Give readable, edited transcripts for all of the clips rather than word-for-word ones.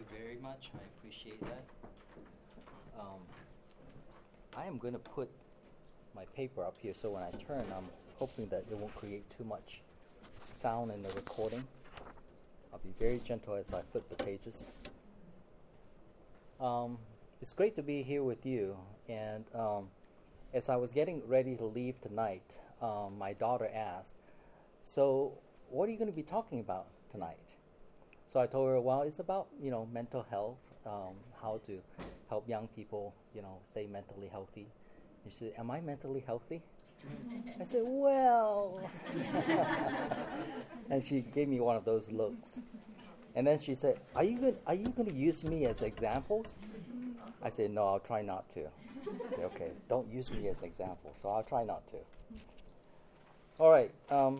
you very much. I appreciate that. I am going to put my paper up here so when I turn, I'm hoping that it won't create too much sound in the recording. I'll be very gentle as I flip the pages. It's great to be here with you. And as I was getting ready to leave tonight, my daughter asked, "So what are you going to be talking about tonight?" So I told her, well, it's about, mental health, how to help young people, stay mentally healthy. And she said, "Am I mentally healthy?" I said, "Well," and she gave me one of those looks. And then she said, Are you going to use me as examples?" I said, "No, I'll try not to." I said, "Okay, don't use me as example, so I'll try not to." All right.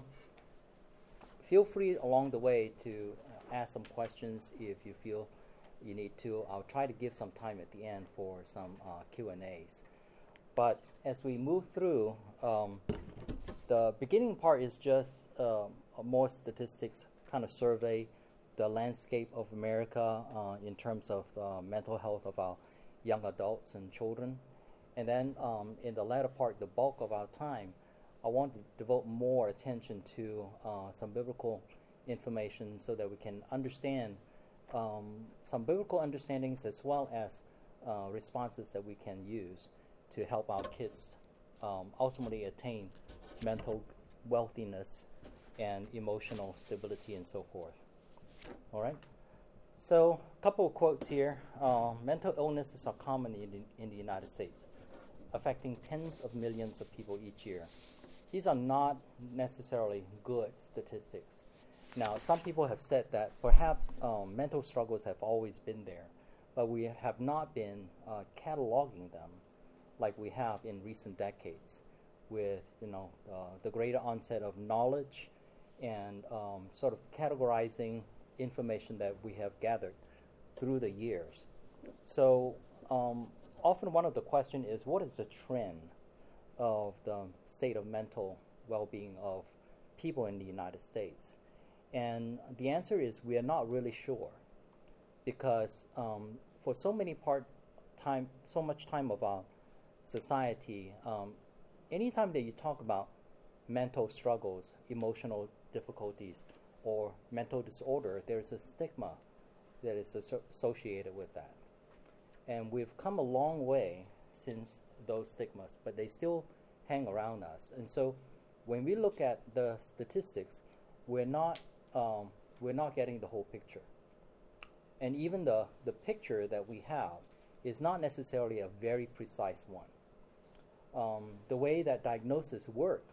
Feel free along the way to ask some questions if you feel you need to. I'll try to give some time at the end for some Q&As. But as we move through, the beginning part is just a more statistics kind of survey, the landscape of America in terms of mental health of our young adults and children. And then in the latter part, the bulk of our time, I want to devote more attention to some biblical information so that we can understand some biblical understandings as well as responses that we can use to help our kids ultimately attain mental wealthiness and emotional stability and so forth. All right? So a couple of quotes here. Mental illnesses are common in the United States, affecting tens of millions of people each year. These are not necessarily good statistics. Now, some people have said that perhaps mental struggles have always been there, but we have not been cataloging them like we have in recent decades with, the greater onset of knowledge and sort of categorizing information that we have gathered through the years. So often one of the questions is, what is the trend of the state of mental well-being of people in the United States? And the answer is we are not really sure, because for so much time of our society, anytime that you talk about mental struggles, emotional difficulties, or mental disorder, there's a stigma that is associated with that. And we've come a long way since those stigmas, but they still hang around us. And so when we look at the statistics, we're not getting the whole picture. And even the picture that we have is not necessarily a very precise one. The way that diagnosis work,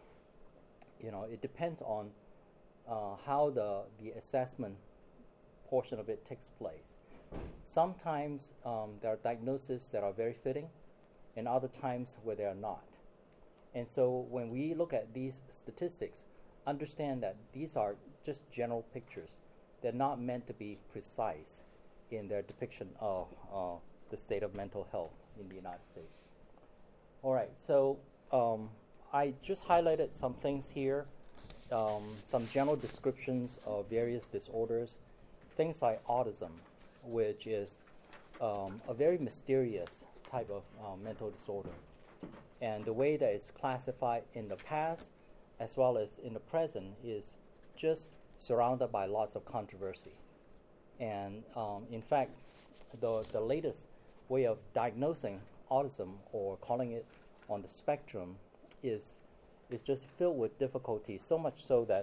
it depends on how the assessment portion of it takes place. Sometimes there are diagnoses that are very fitting, and other times where they are not. And so when we look at these statistics, understand that these are just general pictures. They're not meant to be precise in their depiction of the state of mental health in the United States. All right, so I just highlighted some things here, some general descriptions of various disorders, things like autism, which is a very mysterious type of mental disorder. And the way that it's classified in the past as well as in the present is just surrounded by lots of controversy. And in fact, the latest way of diagnosing autism or calling it on the spectrum is just filled with difficulty, so much so that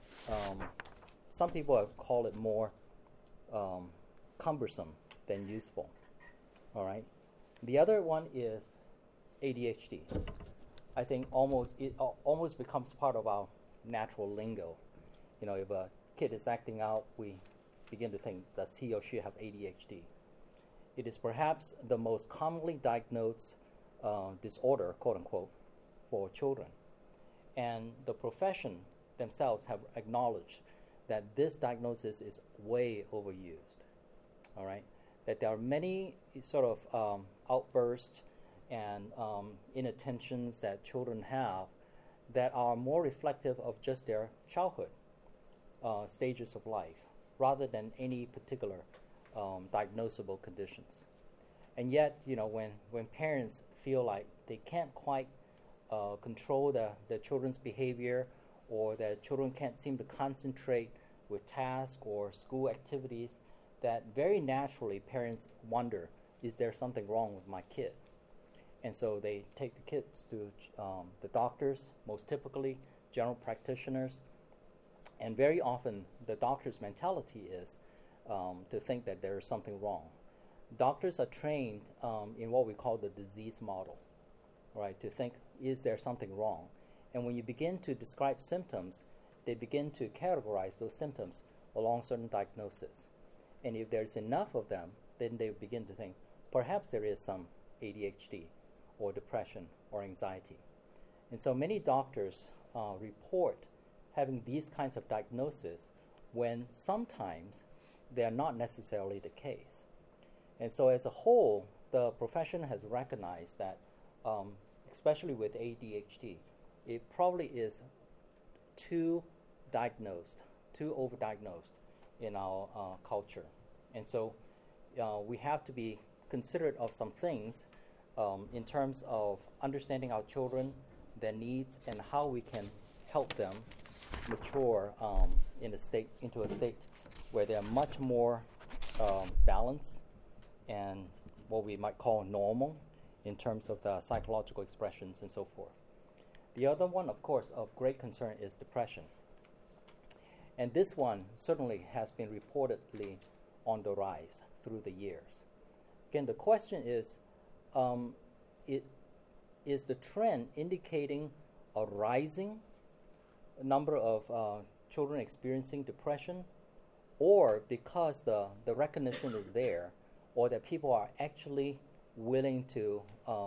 some people have called it more cumbersome than useful. All right. The other one is ADHD. I think it almost becomes part of our natural lingo. If a kid is acting out, we begin to think, does he or she have ADHD? It is perhaps the most commonly diagnosed disorder, quote unquote, for children. And the profession themselves have acknowledged that this diagnosis is way overused. All right, that there are many sort of outbursts and inattentions that children have that are more reflective of just their childhood stages of life, rather than any particular diagnosable conditions. And yet, when parents feel like they can't quite control their children's behavior, or their children can't seem to concentrate with tasks or school activities, that very naturally parents wonder, is there something wrong with my kid? And so they take the kids to the doctors, most typically general practitioners, and very often the doctor's mentality is to think that there is something wrong. Doctors are trained in what we call the disease model, right? To think, is there something wrong? And when you begin to describe symptoms, they begin to categorize those symptoms along certain diagnoses. And if there's enough of them, then they begin to think, perhaps there is some ADHD or depression or anxiety. And so many doctors report having these kinds of diagnoses when sometimes they are not necessarily the case. And so as a whole, the profession has recognized that, especially with ADHD, it probably is too overdiagnosed in our culture. And so we have to be considerate of some things in terms of understanding our children, their needs, and how we can help them mature into a state where they are much more balanced and what we might call normal in terms of the psychological expressions and so forth. The other one, of course, of great concern is depression. And this one certainly has been reportedly on the rise through the years. Again, the question is, is the trend indicating a rising number of children experiencing depression, or because the recognition is there, or that people are actually willing to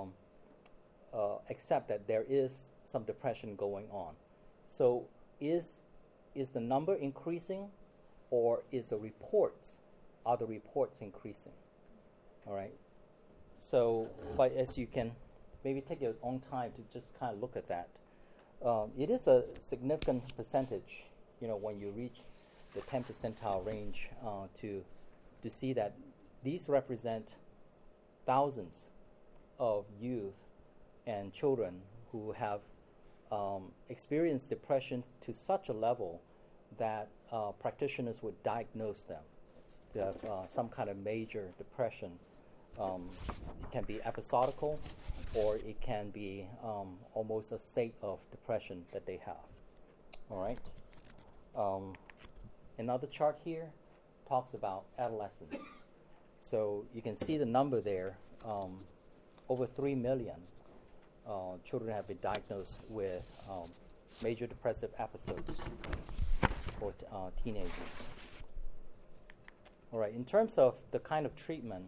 accept that there is some depression going on? So is the number increasing, or are the reports increasing? All right. So, but as you can maybe take your own time to just kind of look at that, it is a significant percentage, when you reach the 10th percentile range, to see that these represent thousands of youth and children who have experienced depression to such a level that practitioners would diagnose them to have some kind of major depression. It can be episodical, or it can be almost a state of depression that they have. All right. Another chart here talks about adolescence. So you can see the number there. Over 3 million children have been diagnosed with major depressive episodes for teenagers. All right. In terms of the kind of treatment,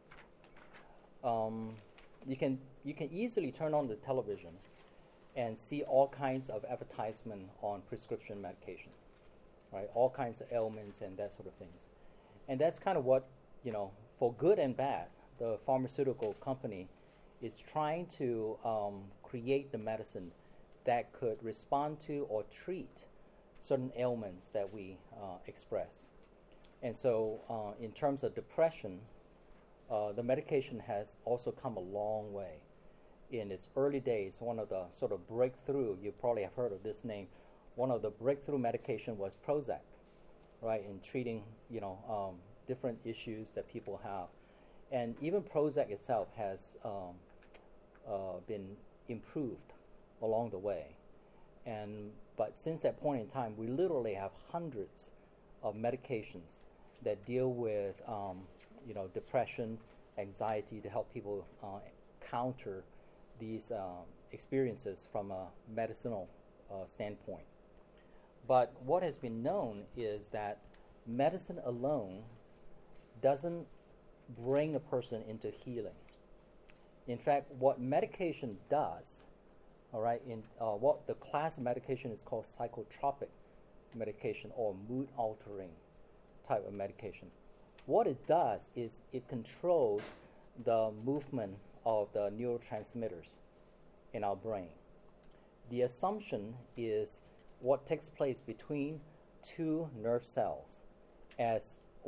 you can easily turn on the television and see all kinds of advertisement on prescription medication, right? All kinds of ailments and that sort of things. And that's kind of what, for good and bad, the pharmaceutical company is trying to create the medicine that could respond to or treat certain ailments that we express. And so in terms of depression, the medication has also come a long way. In its early days, one of the sort of breakthrough, you probably have heard of this name, one of the breakthrough medication was Prozac, right, in treating, different issues that people have. And even Prozac itself has been improved along the way. But since that point in time, we literally have hundreds of medications that deal with depression, anxiety, to help people counter these experiences from a medicinal standpoint. But what has been known is that medicine alone doesn't bring a person into healing. In fact, what medication does, all right, what the class of medication is called psychotropic medication, or mood-altering type of medication. What it does is it controls the movement of the neurotransmitters in our brain. The assumption is what takes place between two nerve cells. As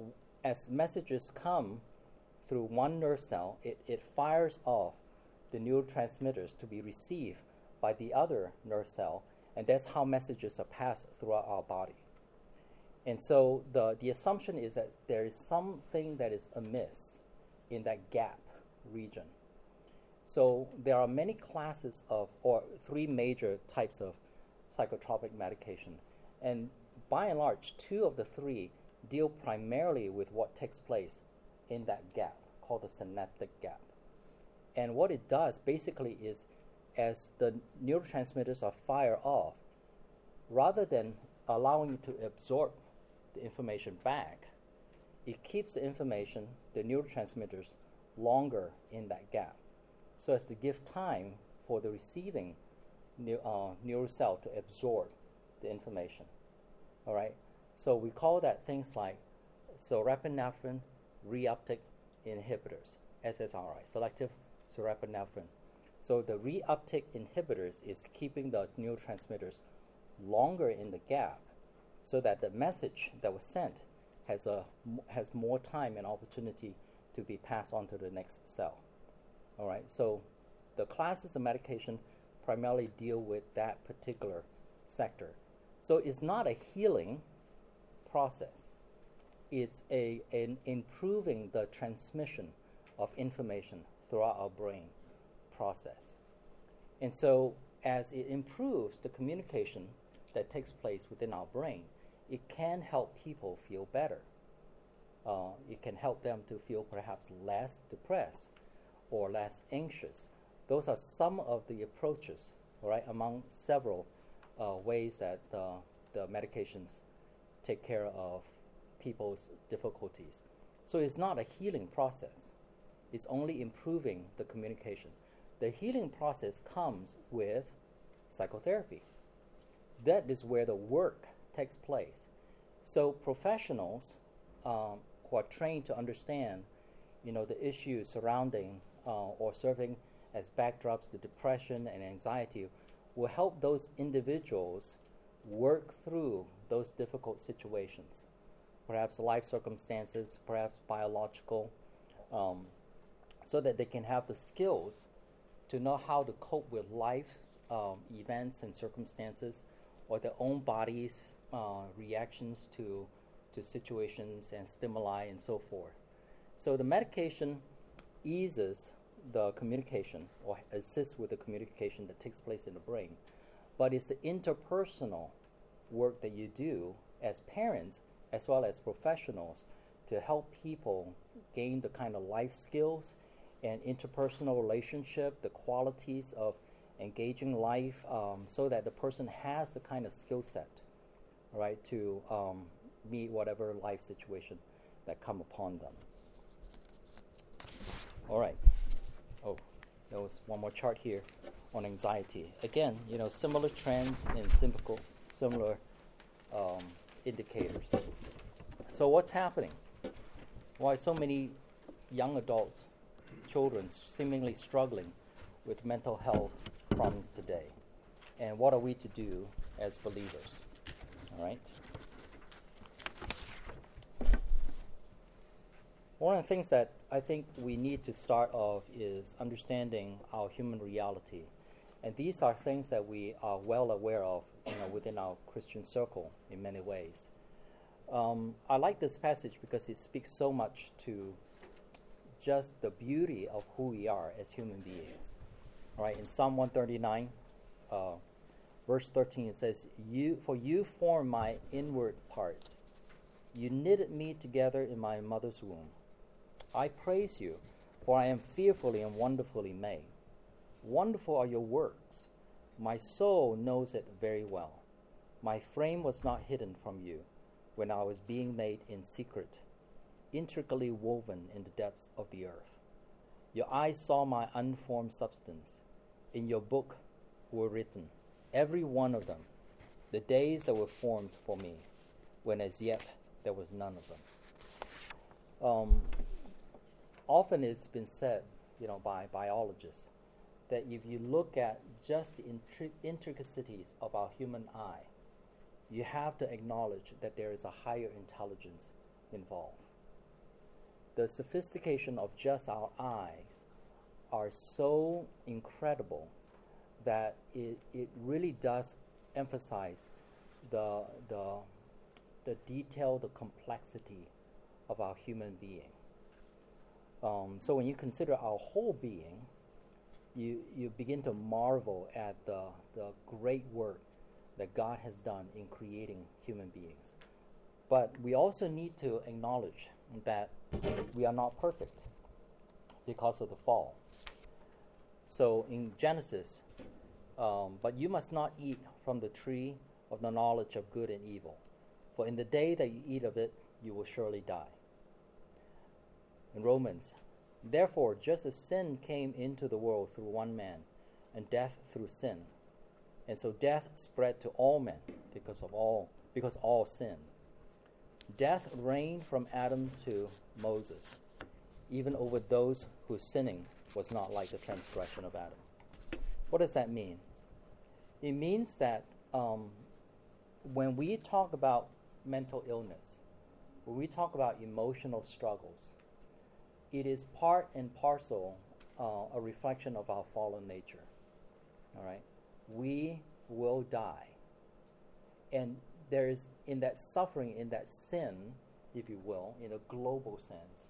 as messages come through one nerve cell, it fires off the neurotransmitters to be received by the other nerve cell, and that's how messages are passed throughout our body. And so the assumption is that there is something that is amiss in that gap region. So there are many classes of, or three major types of psychotropic medication. And by and large, two of the three deal primarily with what takes place in that gap, called the synaptic gap. And what it does basically is, as the neurotransmitters are fired off, rather than allowing you to absorb the information back, it keeps the information, the neurotransmitters, longer in that gap, so as to give time for the receiving neural cell to absorb the information. All right? So we call that things like sorapinephrine reuptake inhibitors, SSRI, selective sorapinephrine. So the reuptake inhibitors is keeping the neurotransmitters longer in the gap, so that the message that was sent has more time and opportunity to be passed on to the next cell. All right, so the classes of medication primarily deal with that particular sector. So it's not a healing process. It's an improving the transmission of information throughout our brain process. And so as it improves the communication that takes place within our brain, it can help people feel better. It can help them to feel perhaps less depressed or less anxious. Those are some of the approaches, all right, among several ways that the medications take care of people's difficulties. So it's not a healing process. It's only improving the communication. The healing process comes with psychotherapy. That is where the work takes place. So professionals who are trained to understand, the issues surrounding or serving as backdrops to depression and anxiety will help those individuals work through those difficult situations, perhaps life circumstances, perhaps biological, so that they can have the skills to know how to cope with life events and circumstances, or their own body's reactions to situations and stimuli and so forth. So the medication eases the communication or assists with the communication that takes place in the brain, but it's the interpersonal work that you do as parents as well as professionals to help people gain the kind of life skills and interpersonal relationship, the qualities of engaging life, so that the person has the kind of skill set, right, to meet whatever life situation that come upon them. All right. Oh, there was one more chart here on anxiety. Again, similar trends and similar indicators. So what's happening? Why so many young adults, children, seemingly struggling with mental health problems today? And what are we to do as believers? All right. One of the things that I think we need to start off is understanding our human reality. And these are things that we are well aware of, within our Christian circle in many ways. I like this passage because it speaks so much to just the beauty of who we are as human beings. All right, in Psalm 139, verse 13, it says, For you formed my inward part. You knitted me together in my mother's womb. I praise you, for I am fearfully and wonderfully made. Wonderful are your works. My soul knows it very well. My frame was not hidden from you when I was being made in secret, intricately woven in the depths of the earth. Your eyes saw my unformed substance. In your book were written, every one of them, the days that were formed for me, when as yet there was none of them. Often it's been said, by biologists, that if you look at just the intricacies of our human eye, you have to acknowledge that there is a higher intelligence involved. the sophistication of just our eyes are so incredible that it really does emphasize the detail, the complexity of our human being. So when you consider our whole being, you begin to marvel at the great work that God has done in creating human beings. But we also need to acknowledge that we are not perfect because of the fall. So in Genesis, but you must not eat from the tree of the knowledge of good and evil, for in the day that you eat of it, you will surely die. In Romans, therefore, just as sin came into the world through one man, and death through sin, and so death spread to all men because all sinned. Death reigned from Adam to Moses, even over those whose sinning was not like the transgression of Adam. What does that mean? It means that when we talk about mental illness, when we talk about emotional struggles, it is part and parcel a reflection of our fallen nature. All right? We will die. And there is, in that suffering, in that sin, if you will, in a global sense,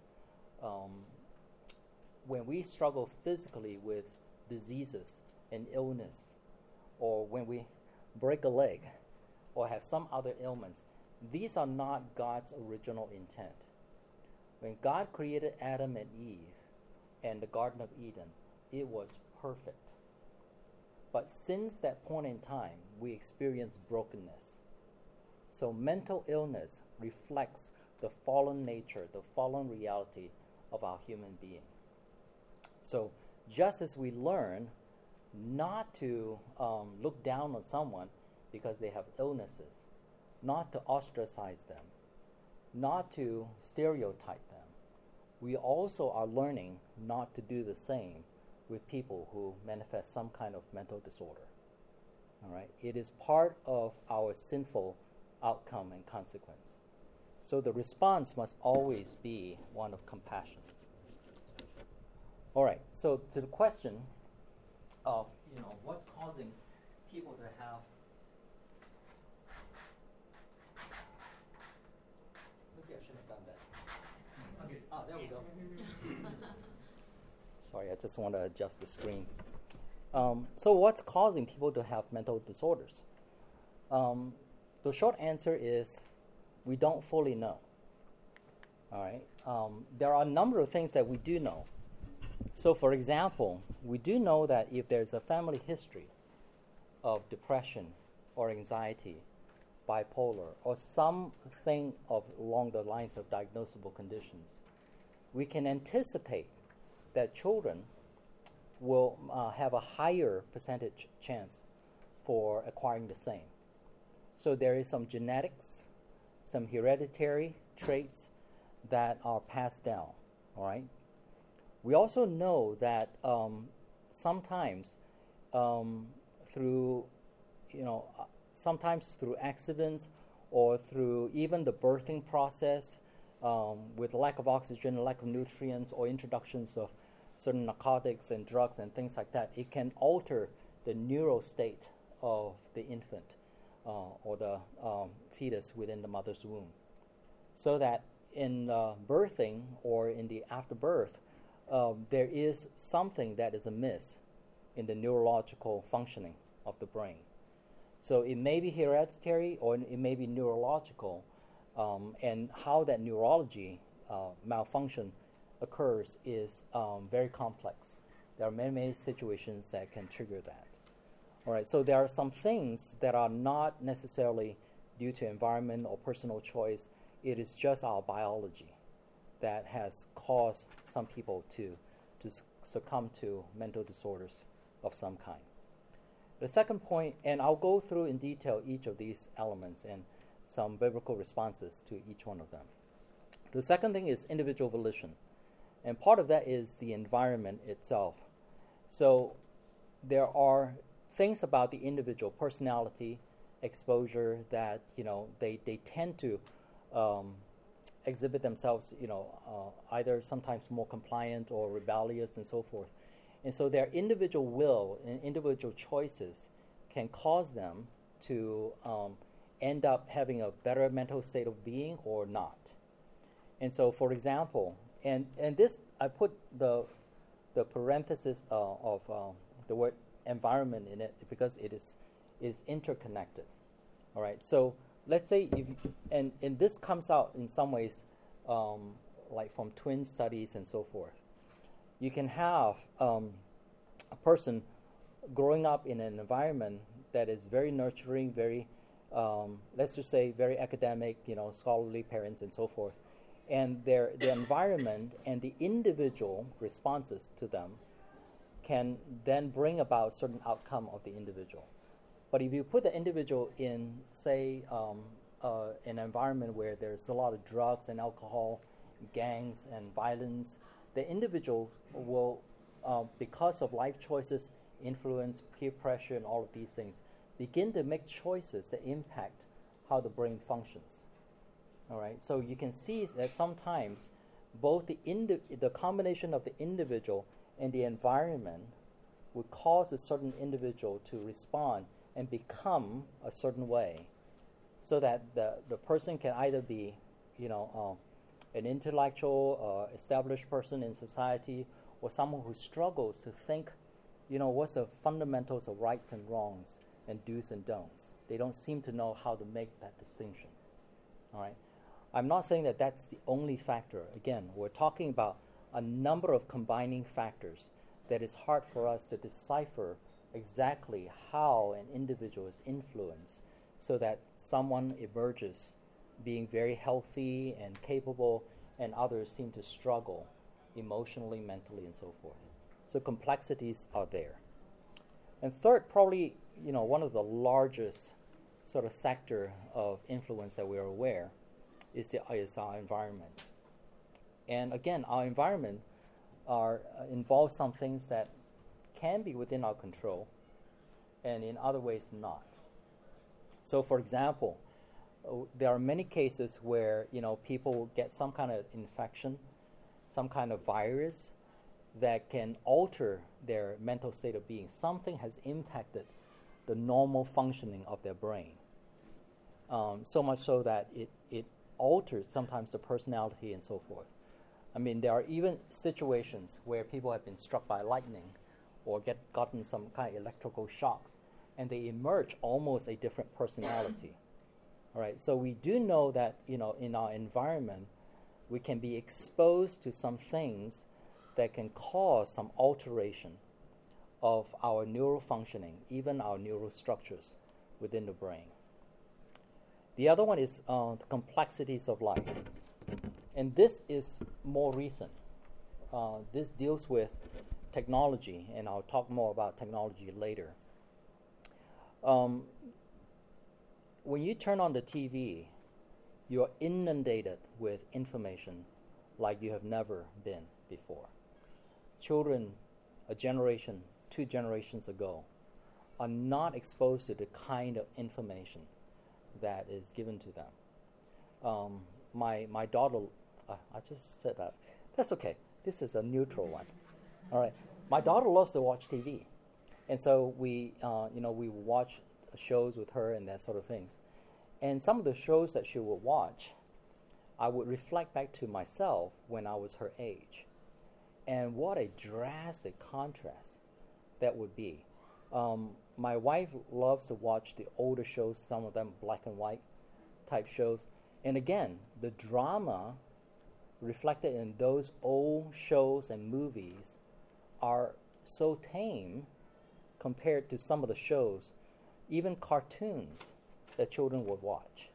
when we struggle physically with diseases and illness, or when we break a leg or have some other ailments, these are not God's original intent. When God created Adam and Eve and the Garden of Eden, it was perfect. But since that point in time, we experience brokenness. So mental illness reflects the fallen nature, the fallen reality of our human being. So just as we learn not to look down on someone because they have illnesses, not to ostracize them, not to stereotype them, we also are learning not to do the same with people who manifest some kind of mental disorder. All right? It is part of our sinful outcome and consequence. So the response must always be one of compassion. All right, so to the question of, what's causing people to have, maybe I should have done that. Okay. There we go. Sorry, I just want to adjust the screen. So what's causing people to have mental disorders? The short answer is we don't fully know. All right. There are a number of things that we do know. So, for example, we do know that if there's a family history of depression or anxiety, bipolar, or something along the lines of diagnosable conditions, we can anticipate that children will have a higher percentage chance for acquiring the same. So there is some genetics, some hereditary traits that are passed down, all right? We also know that sometimes through accidents or through even the birthing process, with lack of oxygen, lack of nutrients, or introductions of certain narcotics and drugs and things like that, it can alter the neural state of the infant or the fetus within the mother's womb. So that in birthing or in the afterbirth, there is something that is amiss in the neurological functioning of the brain. So it may be hereditary or it may be neurological, and how that neurology malfunction occurs is very complex. There are many situations that can trigger that. All right, so there are some things that are not necessarily due to environment or personal choice. It is just our biology that has caused some people to succumb to mental disorders of some kind. The second point, and I'll go through in detail each of these elements and some biblical responses to each one of them. The second thing is individual volition. And part of that is the environment itself. So there are things about the individual personality, exposure that, they tend to exhibit themselves, either sometimes more compliant or rebellious and so forth. And so their individual will and individual choices can cause them to end up having a better mental state of being or not. And so, for example, and this, I put the parenthesis of the word environment in it because it is interconnected. All right. So let's say and this comes out in some ways, like from twin studies and so forth. You can have a person growing up in an environment that is very nurturing, very let's just say very academic, scholarly parents and so forth. And the environment and the individual responses to them can then bring about certain outcome of the individual. But if you put the individual in, say, an environment where there's a lot of drugs and alcohol, gangs and violence, the individual will, because of life choices, influence, peer pressure, and all of these things, begin to make choices that impact how the brain functions. All right, so you can see that sometimes both the combination of the individual and the environment would cause a certain individual to respond and become a certain way, so that the person can either be, an intellectual, established person in society, or someone who struggles to think, what's the fundamentals of rights and wrongs and do's and don'ts. They don't seem to know how to make that distinction. All right. I'm not saying that that's the only factor. Again, we're talking about a number of combining factors that is hard for us to decipher exactly how an individual is influenced so that someone emerges being very healthy and capable and others seem to struggle emotionally, mentally, and so forth. So complexities are there. And third, probably, one of the largest sort of sector of influence that we are aware is our environment. And again, our environment involves some things that can be within our control and in other ways not. So for example, there are many cases where people get some kind of infection, some kind of virus that can alter their mental state of being. Something has impacted the normal functioning of their brain, so much so that it alters sometimes the personality and so forth. I mean, there are even situations where people have been struck by lightning or gotten some kind of electrical shocks, and they emerge almost a different personality. All right, so we do know that in our environment, we can be exposed to some things that can cause some alteration of our neural functioning, even our neural structures within the brain. The other one is the complexities of life. And this is more recent. This deals with technology, and I'll talk more about technology later. When you turn on the TV, you're inundated with information like you have never been before. Children, a generation, 2 generations ago, are not exposed to the kind of information that is given to them. My daughter, I just said that. That's okay. This is a neutral one. All right. My daughter loves to watch TV, and so we watch shows with her and that sort of things. And some of the shows that she would watch, I would reflect back to myself when I was her age, and what a drastic contrast that would be. My wife loves to watch the older shows, some of them black and white type shows. And again, the drama reflected in those old shows and movies are so tame compared to some of the shows, even cartoons that children would watch.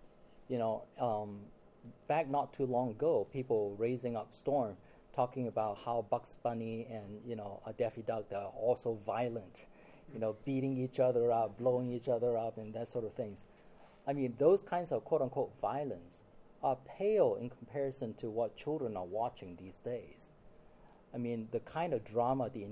Back not too long ago, people raising up storm talking about how Bugs Bunny and Daffy Duck are also violent, beating each other up, blowing each other up, and that sort of things. I mean, those kinds of quote-unquote violence are pale in comparison to what children are watching these days. I mean, the kind of drama, the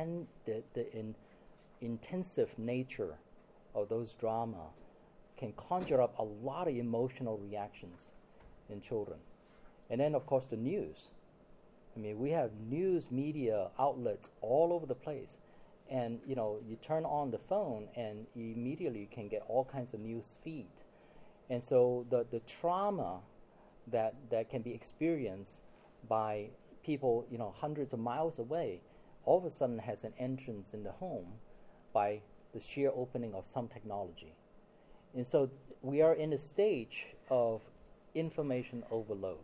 intensive nature of those drama can conjure up a lot of emotional reactions in children. And then, of course, the news. I mean, we have news media outlets all over the place. And, you turn on the phone and immediately you can get all kinds of news feed. And so the trauma that can be experienced by people, hundreds of miles away, all of a sudden has an entrance in the home by the sheer opening of some technology. And so we are in a stage of information overload.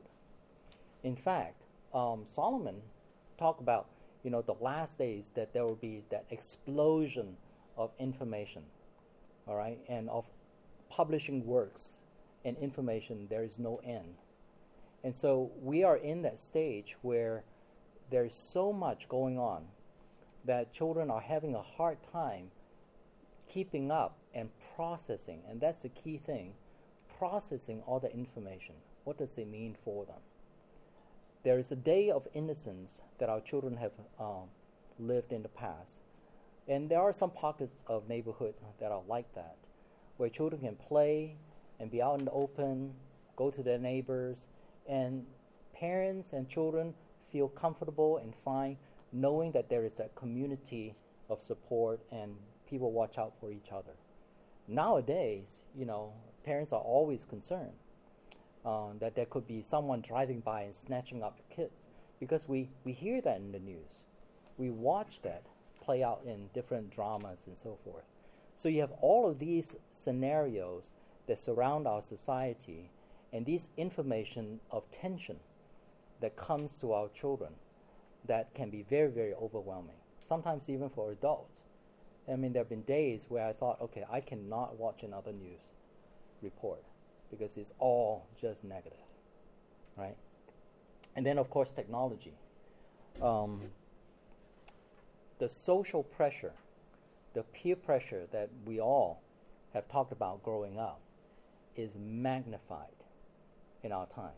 In fact, Solomon talked about, the last days that there will be that explosion of information, all right, and of publishing works and information, there is no end. And so we are in that stage where there is so much going on that children are having a hard time keeping up and processing, and that's the key thing, processing all the information. What does it mean for them? There is a day of innocence that our children have lived in the past. And there are some pockets of neighborhood that are like that, where children can play and be out in the open, go to their neighbors, and parents and children feel comfortable and fine knowing that there is that community of support and people watch out for each other. Nowadays, parents are always concerned that there could be someone driving by and snatching up the kids, because we hear that in the news. We watch that play out in different dramas and so forth. So you have all of these scenarios that surround our society and these information of tension that comes to our children that can be very, very overwhelming, sometimes even for adults. I mean, there have been days where I thought, okay, I cannot watch another news report because it's all just negative, right? And then, of course, technology. The social pressure, the peer pressure that we all have talked about growing up is magnified in our time.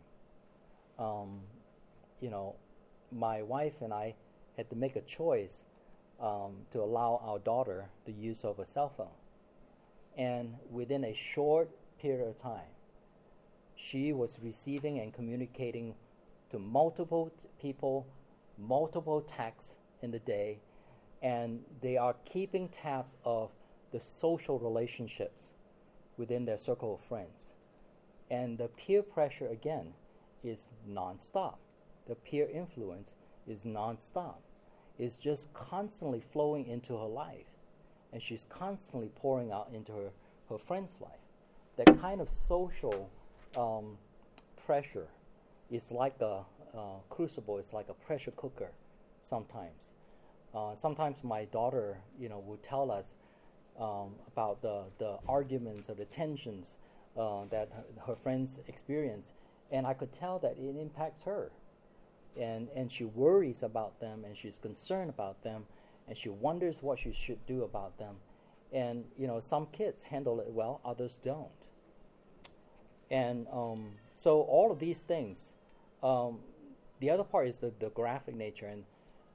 My wife and I had to make a choice to allow our daughter the use of a cell phone. And within a short period of time, she was receiving and communicating to multiple people, multiple texts in the day, and they are keeping tabs of the social relationships within their circle of friends. And the peer pressure, again, is nonstop. The peer influence is nonstop. It's just constantly flowing into her life. And she's constantly pouring out into her friend's life. That kind of social pressure is like a crucible. It's like a pressure cooker sometimes. Sometimes my daughter, would tell us about the arguments or the tensions that her friends experience. And I could tell that it impacts her. And she worries about them, and she's concerned about them, and she wonders what she should do about them. And, some kids handle it well, others don't. And so all of these things, the other part is the graphic nature and,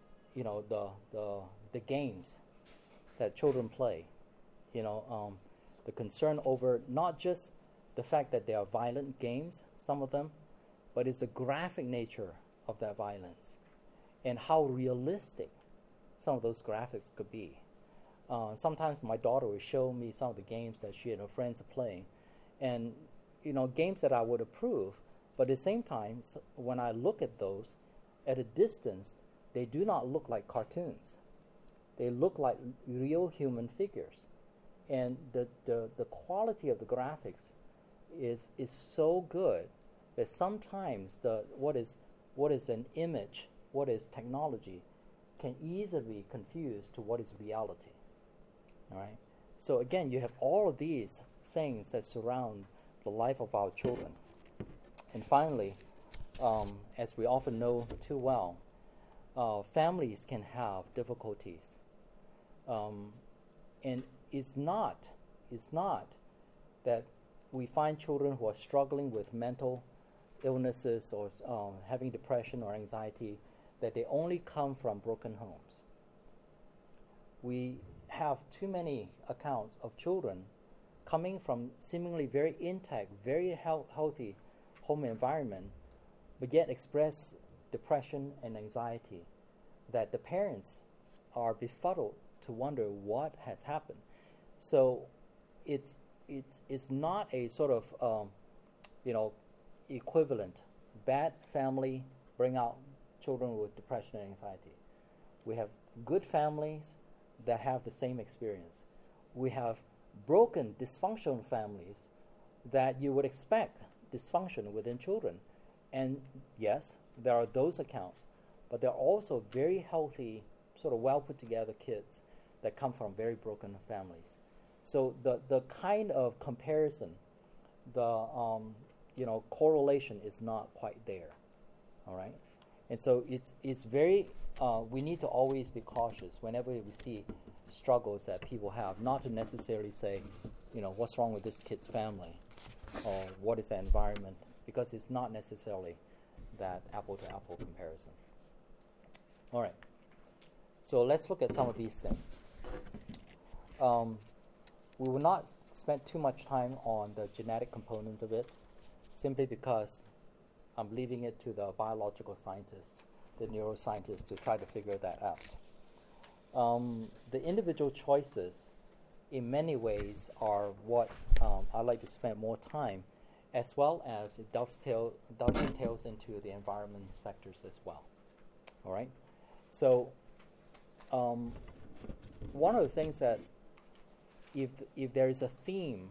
the games that children play. The concern over not just the fact that they are violent games, some of them, but it's the graphic nature of that violence and how realistic some of those graphics could be. Sometimes my daughter would show me some of the games that she and her friends are playing, and games that I would approve, but at the same time, when I look at those at a distance, they do not look like cartoons. They look like real human figures, and the quality of the graphics is so good that sometimes what is an image, what is technology, can easily be confused to what is reality. All right. So again, you have all of these things that surround the life of our children. And finally, as we often know too well, families can have difficulties, and it's not that we find children who are struggling with mental illnesses or having depression or anxiety, that they only come from broken homes. We have too many accounts of children coming from seemingly very intact, very healthy home environment, but yet express depression and anxiety, that the parents are befuddled to wonder what has happened. So it's not a sort of equivalent. Bad family bring out children with depression and anxiety. We have good families that have the same experience. We have broken, dysfunctional families that you would expect dysfunction within children. And yes, there are those accounts, but there are also very healthy, sort of well put together kids that come from very broken families. So the kind of comparison, the correlation is not quite there. All right, and so it's very we need to always be cautious whenever we see struggles that people have, not to necessarily say, what's wrong with this kid's family, or what is the environment, because it's not necessarily that apple-to-apple comparison. All right, so let's look at some of these things. We will not spend too much time on the genetic component of it, simply because I'm leaving it to the biological scientists, the neuroscientists, to try to figure that out. The individual choices, in many ways, are what I like to spend more time, as well as it dovetails into the environment sectors as well. All right? So one of the things that if there is a theme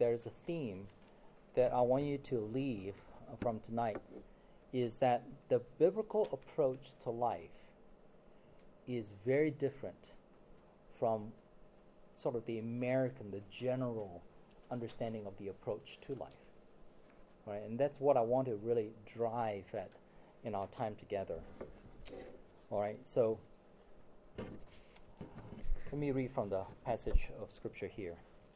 that I want you to leave from tonight, is that the biblical approach to life is very different from sort of the general understanding of the approach to life. Right? And that's what I want to really drive at in our time together. All right, so let me read from the passage of Scripture here.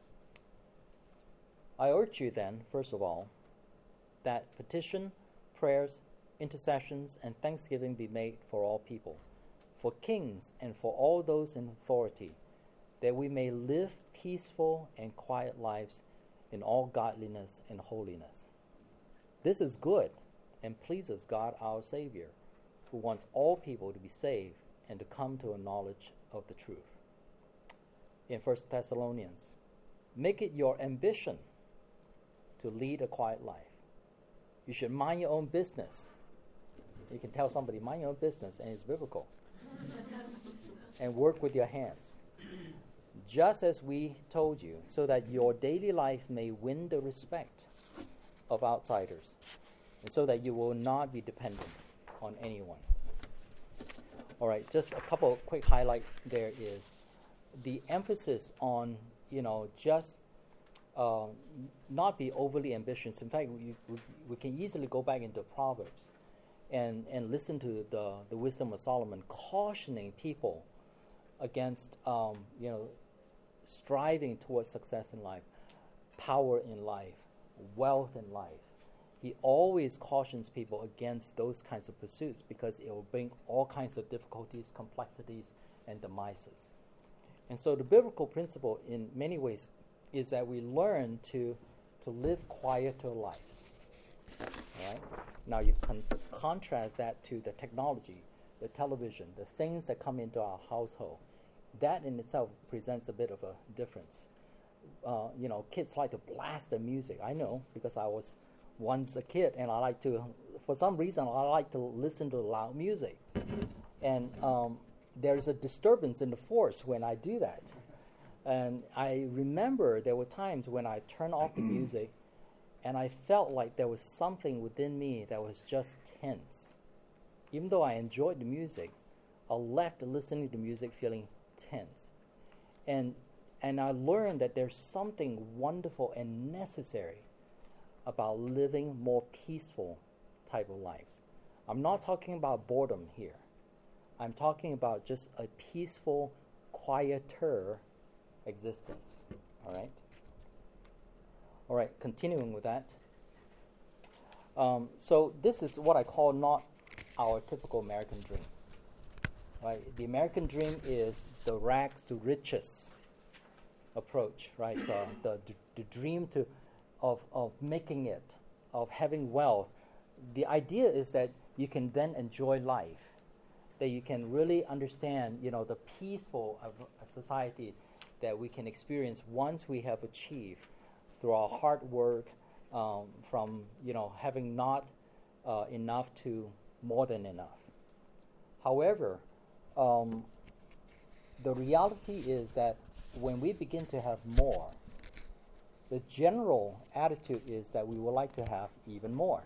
I urge you then, first of all, that petition, prayers, intercessions, and thanksgiving be made for all people, for kings and for all those in authority, that we may live peaceful and quiet lives in all godliness and holiness. This is good and pleases God our Savior, who wants all people to be saved and to come to a knowledge of the truth. In 1 Thessalonians, make it your ambition to lead a quiet life. You should mind your own business. You can tell somebody, mind your own business, and it's biblical. And work with your hands, just as we told you, so that your daily life may win the respect of outsiders, and so that you will not be dependent on anyone. All right, just a couple of quick highlights there is the emphasis on, just not be overly ambitious. In fact, we can easily go back into Proverbs and listen to the wisdom of Solomon cautioning people against striving towards success in life, power in life, wealth in life. He always cautions people against those kinds of pursuits because it will bring all kinds of difficulties, complexities, and demises. And so the biblical principle in many ways is that we learn to live quieter lives. Right? Now you can contrast that to the technology, the television, the things that come into our household. That in itself presents a bit of a difference. Kids like to blast the music. I know, because I was once a kid, and for some reason, I like to listen to loud music. And there's a disturbance in the force when I do that. And I remember there were times when I turned off the music and I felt like there was something within me that was just tense. Even though I enjoyed the music, I left listening to music feeling tense. And I learned that there's something wonderful and necessary about living more peaceful type of lives. I'm not talking about boredom here. I'm talking about just a peaceful, quieter existence. All right, continuing with that. So this is what I call not our typical American dream. Right? The American dream is the rags to riches approach, right? The dream of making it, of having wealth, the idea is that you can then enjoy life, that you can really understand, the peaceful of a society that we can experience once we have achieved through our hard work, from having not enough to more than enough. However, the reality is that when we begin to have more, the general attitude is that we would like to have even more.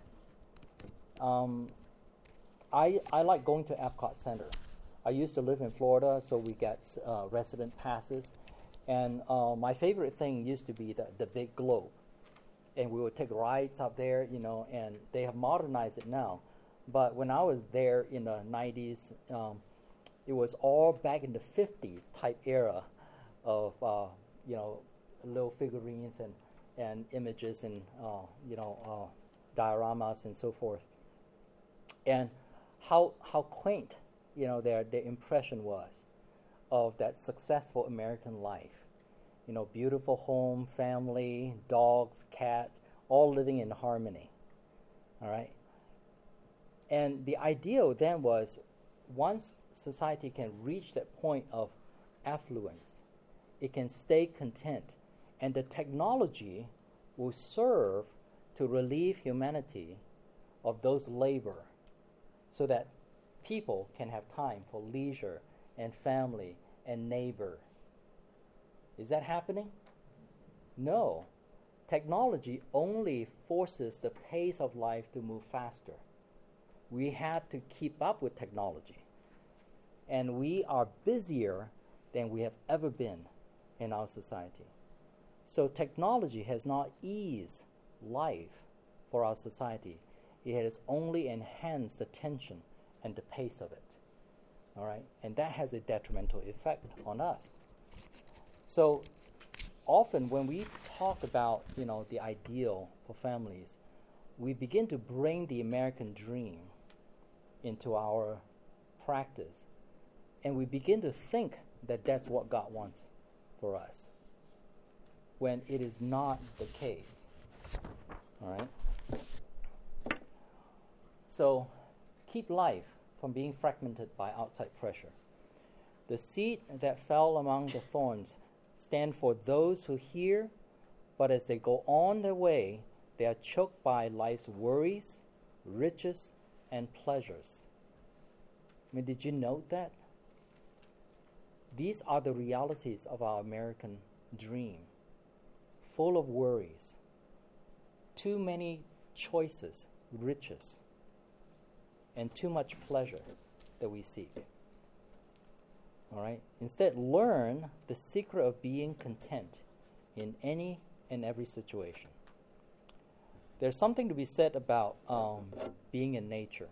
I like going to Epcot Center. I used to live in Florida, so we get resident passes. And my favorite thing used to be the big globe. And we would take rides up there, and they have modernized it now. But when I was there in the 90s, it was all back in the 50s type era of, little figurines and images and, dioramas and so forth. And how quaint, their impression was of that successful American life. Beautiful home, family, dogs, cats, all living in harmony. All right? And the ideal then was, once society can reach that point of affluence, it can stay content, and the technology will serve to relieve humanity of those labor, so that people can have time for leisure and family and neighbor. Is that happening? No. Technology only forces the pace of life to move faster. We had to keep up with technology. And we are busier than we have ever been in our society. So technology has not eased life for our society. It has only enhanced the tension and the pace of it. All right? And that has a detrimental effect on us. So often when we talk about, the ideal for families, we begin to bring the American dream into our practice. And we begin to think that that's what God wants for us, when it is not the case. All right? So keep life from being fragmented by outside pressure. The seed that fell among the thorns stand for those who hear, but as they go on their way, they are choked by life's worries, riches, and pleasures. Did you note that? These are the realities of our American dream, full of worries, too many choices, riches, and too much pleasure that we seek. All right? Instead, learn the secret of being content in any and every situation. There's something to be said about being in nature.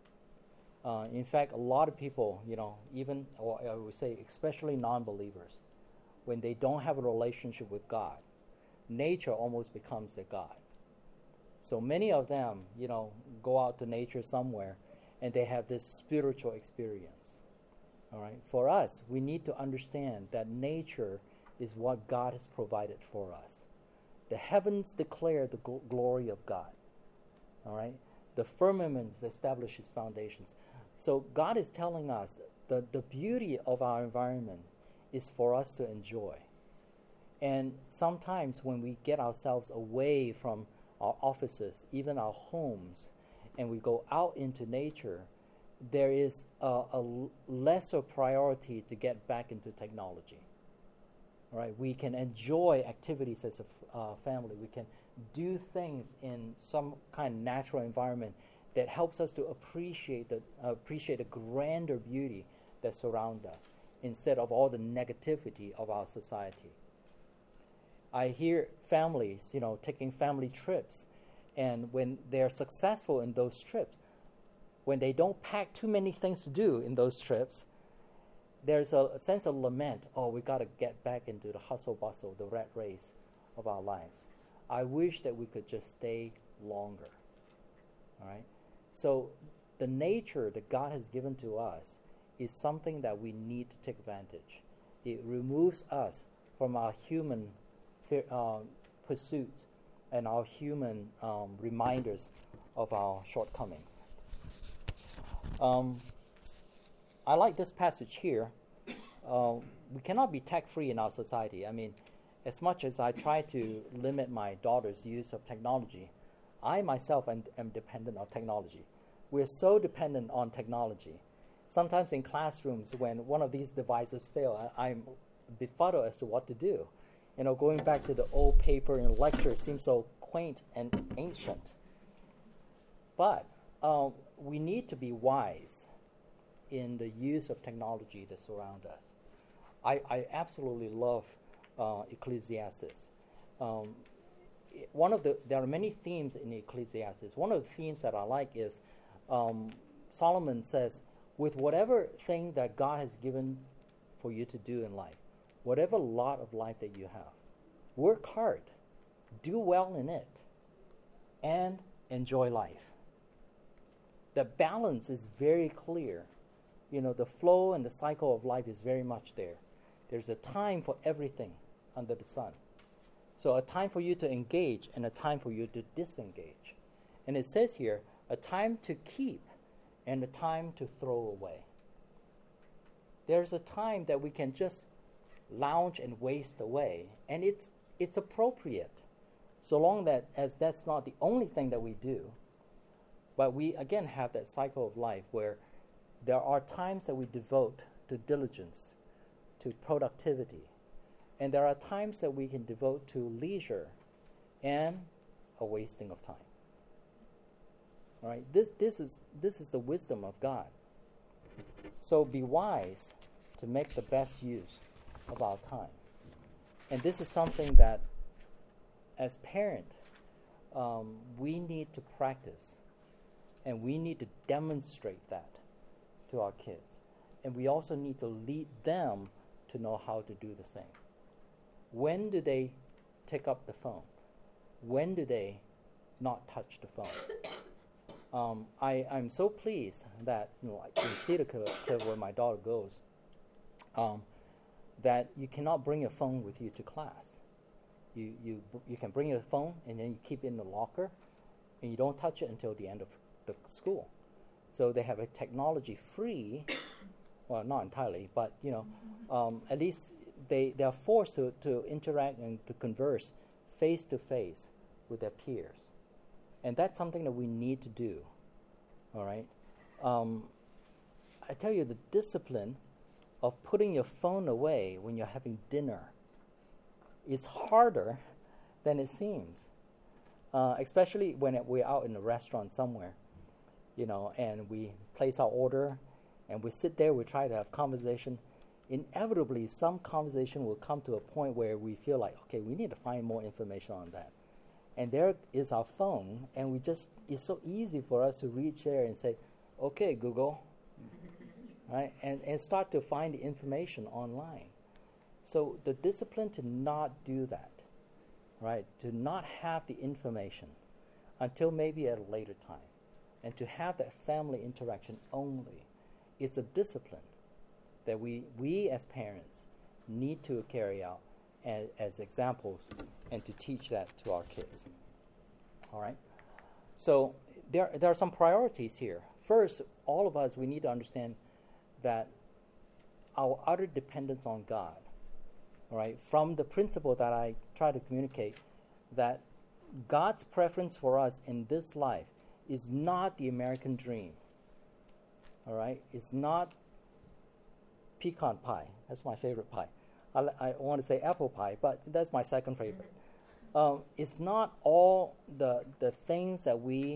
In fact, a lot of people, even, or I would say especially non-believers, when they don't have a relationship with God, nature almost becomes their God. So many of them, go out to nature somewhere, and they have this spiritual experience. All right. For us, we need to understand that nature is what God has provided for us. The heavens declare the glory of God. All right. The firmaments establish His foundations. So God is telling us that the beauty of our environment is for us to enjoy. And sometimes when we get ourselves away from our offices, even our homes, and we go out into nature, there is a lesser priority to get back into technology. All right, we can enjoy activities as a family. We can do things in some kind of natural environment that helps us to appreciate the grander beauty that surrounds us, instead of all the negativity of our society. I hear families, taking family trips, and when they're successful in those trips, when they don't pack too many things to do in those trips, there's a sense of lament. Oh, we got to get back into the hustle bustle, the rat race of our lives. I wish that we could just stay longer. All right? So the nature that God has given to us is something that we need to take advantage. It removes us from our human pursuits and our human reminders of our shortcomings. I like this passage here. We cannot be tech-free in our society. I mean, as much as I try to limit my daughter's use of technology, I myself am dependent on technology. We're so dependent on technology. Sometimes in classrooms, when one of these devices fail, I'm befuddled as to what to do. You know, going back to the old paper and lecture seems so quaint and ancient. But we need to be wise in the use of technology that surround us. I absolutely love Ecclesiastes. There are many themes in Ecclesiastes. One of the themes that I like is Solomon says, with whatever thing that God has given for you to do in life, whatever lot of life that you have, work hard, do well in it, and enjoy life. The balance is very clear. You know, the flow and the cycle of life is very much there. There's a time for everything under the sun. So a time for you to engage and a time for you to disengage. And it says here, a time to keep and a time to throw away. There's a time that we can just lounge and waste away, and it's appropriate, so long as that's not the only thing that we do. But we again have that cycle of life where there are times that we devote to diligence, to productivity, and there are times that we can devote to leisure and a wasting of time. All right, this is the wisdom of God. So be wise to make the best use of our time. And this is something that, as parents, we need to practice, and we need to demonstrate that to our kids. And we also need to lead them to know how to do the same. When do they take up the phone? When do they not touch the phone? I'm so pleased that, you know, in Cedar Cliff, where my daughter goes, that you cannot bring your phone with you to class. You can bring your phone and then you keep it in the locker, and you don't touch it until the end of the school. So they have a technology-free, well, not entirely, but you know, at least they are forced to interact and to converse face-to-face with their peers. And that's something that we need to do, all right? I tell you, the discipline of putting your phone away when you're having dinner is harder than it seems, especially when we're out in a restaurant somewhere, you know, and we place our order, and we sit there, we try to have conversation. Inevitably, some conversation will come to a point where we feel like, okay, we need to find more information on that. And there is our phone, and it's so easy for us to reach there and say, okay, Google, right? And start to find the information online. So the discipline to not do that, right? To not have the information until maybe at a later time, and to have that family interaction only, it's a discipline that we as parents need to carry out as examples, and to teach that to our kids. All right? So there are some priorities here. First, all of us, we need to understand that our utter dependence on God, all right, from the principle that I try to communicate, that God's preference for us in this life is not the American dream, all right? It's not pecan pie. That's my favorite pie. I want to say apple pie, but that's my second favorite. It's not all the things that we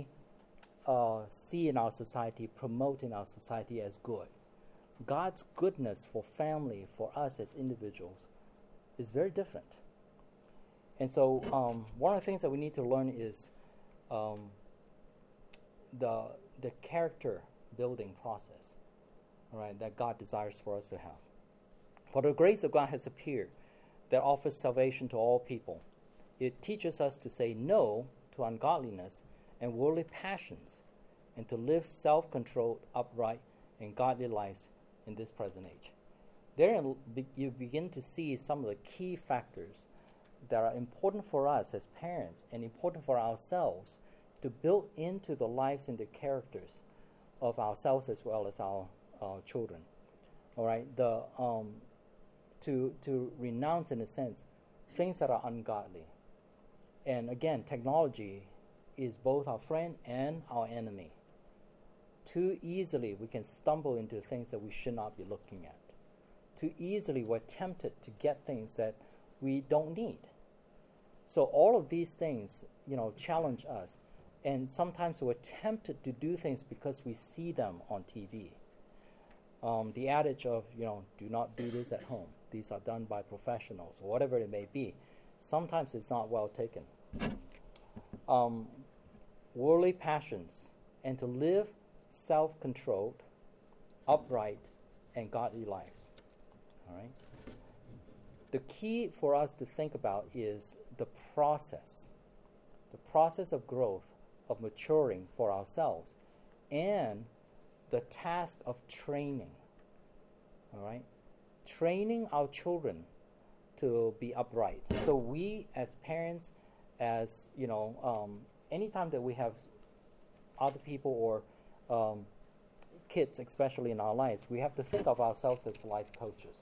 see in our society, promote in our society as good. God's goodness for family, for us as individuals, is very different. And so one of the things that we need to learn is the character building process, all right, that God desires for us to have. For the grace of God has appeared that offers salvation to all people. It teaches us to say no to ungodliness and worldly passions, and to live self-controlled, upright, and godly lives in this present age. Therein you begin to see some of the key factors that are important for us as parents and important for ourselves to build into the lives and the characters of ourselves as well as our children. All right, to renounce, in a sense, things that are ungodly. And again, technology is both our friend and our enemy. Too easily we can stumble into things that we should not be looking at. Too easily we're tempted to get things that we don't need. So all of these things, challenge us. And sometimes we're tempted to do things because we see them on TV. The adage of, do not do this at home. These are done by professionals, or whatever it may be. Sometimes it's not well taken. Worldly passions, and to live self-controlled, upright, and godly lives. All right. The key for us to think about is the process of growth, of maturing for ourselves, and the task of training. All right, training our children to be upright. So we, as parents, as anytime that we have other people or kids, especially in our lives, we have to think of ourselves as life coaches.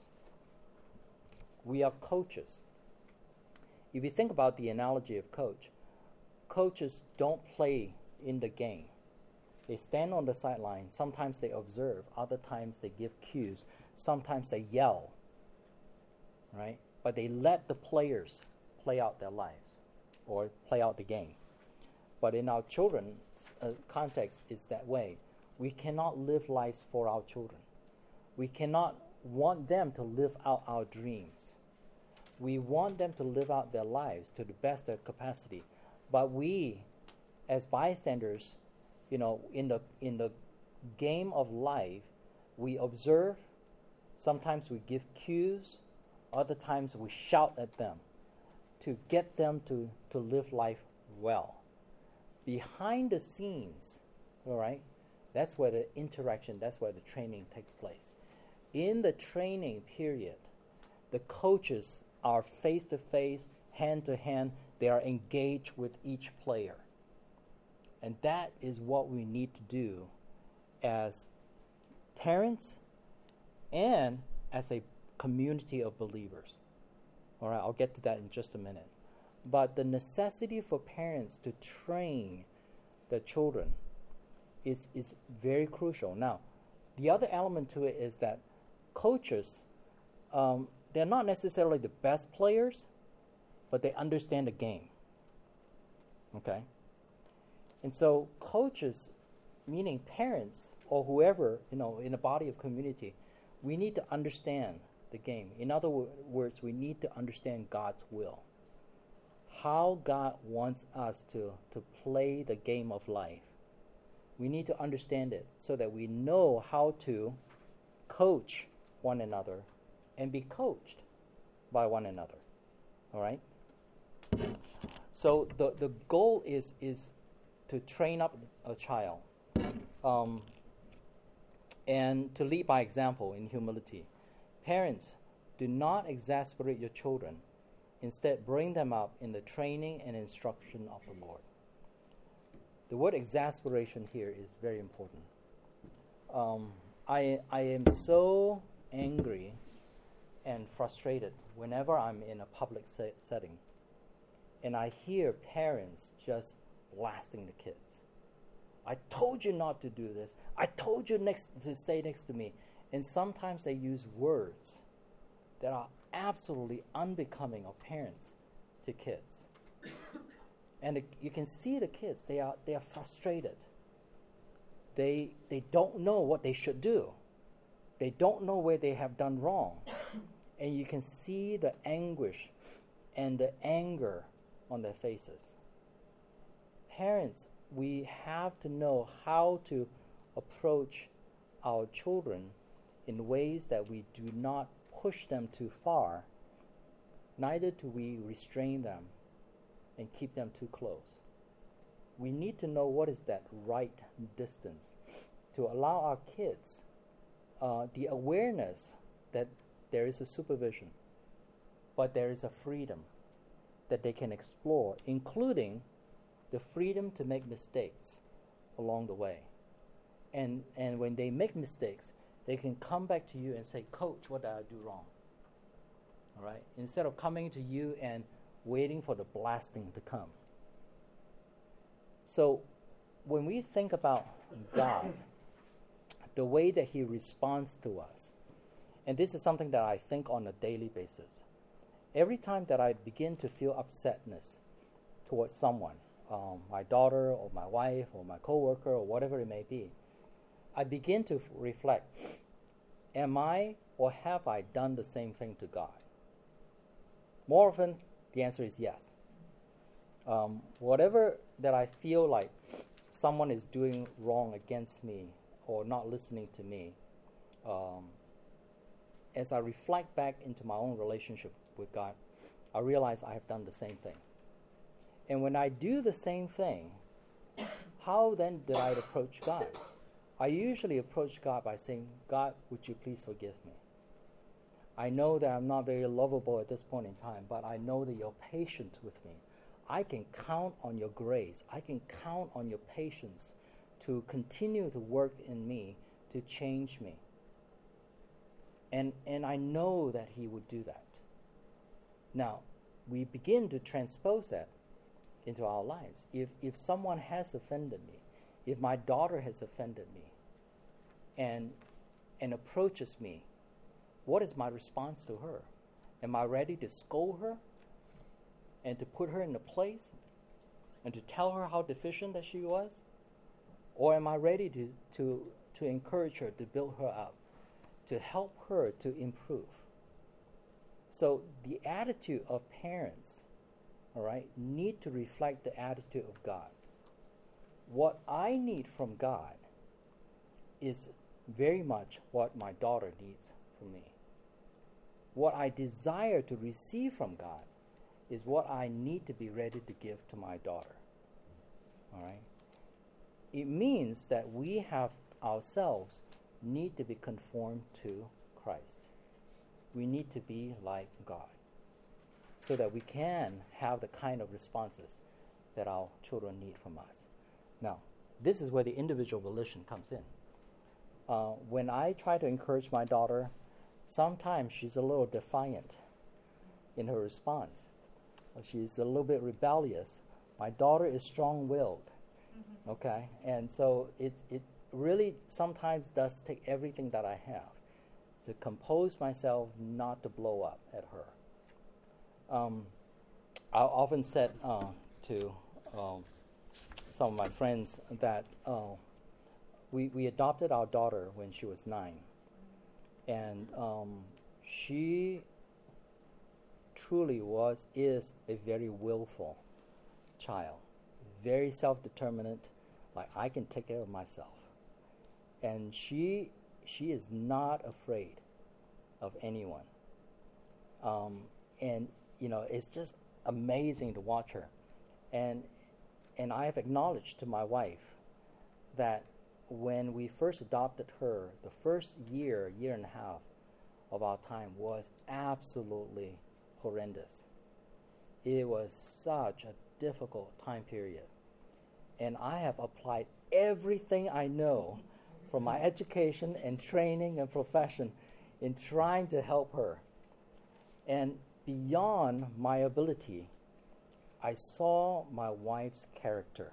We are coaches. If you think about the analogy of coach, coaches don't play in the game. They stand on the sideline. Sometimes they observe. Other times they give cues. Sometimes they yell. Right? But they let the players play out their lives or play out the game. But in our children's context, it's that way. We cannot live lives for our children. We cannot want them to live out our dreams. We want them to live out their lives to the best of their capacity. But we, as bystanders, in the game of life, we observe. Sometimes we give cues. Other times we shout at them to get them to live life well. Behind the scenes, all right, that's where the interaction, that's where the training takes place. In the training period, the coaches are face-to-face, hand-to-hand. They are engaged with each player. And that is what we need to do as parents and as a community of believers. All right, I'll get to that in just a minute. But the necessity for parents to train the children is very crucial. Now, the other element to it is that coaches, they're not necessarily the best players, but they understand the game. Okay? And so coaches, meaning parents or whoever, in a body of community, we need to understand the game. In other words, we need to understand God's will. How God wants us to play the game of life. We need to understand it so that we know how to coach one another and be coached by one another. All right? So the goal is to train up a child and to lead by example in humility. Parents, do not exasperate your children. Instead, bring them up in the training and instruction of the Lord. The word exasperation here is very important. I am so angry and frustrated whenever I'm in a public setting and I hear parents just blasting the kids. I told you not to do this. I told you to stay next to me. And sometimes they use words that are absolutely unbecoming of parents to kids. And you can see the kids, they are frustrated. They don't know what they should do. They don't know where they have done wrong. And you can see the anguish and the anger on their faces. Parents, we have to know how to approach our children in ways that we do not push them too far, neither do we restrain them and keep them too close. We need to know what is that right distance to allow our kids the awareness that there is a supervision, but there is a freedom that they can explore, including the freedom to make mistakes along the way. And when they make mistakes, they can come back to you and say, Coach, what did I do wrong? All right? Instead of coming to you and waiting for the blasting to come. So when we think about God, the way that he responds to us, and this is something that I think on a daily basis. Every time that I begin to feel upsetness towards someone, my daughter or my wife or my coworker or whatever it may be, I begin to reflect, am I or have I done the same thing to God? More often, the answer is yes. Whatever that I feel like someone is doing wrong against me or not listening to me, as I reflect back into my own relationship with God, I realize I have done the same thing. And when I do the same thing, how then did I approach God? I usually approach God by saying, God, would you please forgive me? I know that I'm not very lovable at this point in time, but I know that you're patient with me. I can count on your grace. I can count on your patience to continue to work in me, to change me. And I know that he would do that. Now, we begin to transpose that into our lives. If someone has offended me, if my daughter has offended me and approaches me, what is my response to her? Am I ready to scold her and to put her in a place and to tell her how deficient that she was? Or am I ready to encourage her, to build her up, to help her to improve? So the attitude of parents, all right, need to reflect the attitude of God. What I need from God is very much what my daughter needs from me. What I desire to receive from God is what I need to be ready to give to my daughter. All right? It means that we have ourselves need to be conformed to Christ. We need to be like God so that we can have the kind of responses that our children need from us. Now, this is where the individual volition comes in. When I try to encourage my daughter, sometimes she's a little defiant in her response. She's a little bit rebellious. My daughter is strong-willed, okay? And so it really sometimes does take everything that I have to compose myself not to blow up at her. I often said to some of my friends that we adopted our daughter when she was 9. And she truly is a very willful child, very self-determinant, like I can take care of myself. And she is not afraid of anyone. And, you know, it's just amazing to watch her. And I have acknowledged to my wife that when we first adopted her, the first year and a half of our time was absolutely horrendous. It was such a difficult time period. And I have applied everything I know from my education and training and profession in trying to help her. And beyond my ability, I saw my wife's character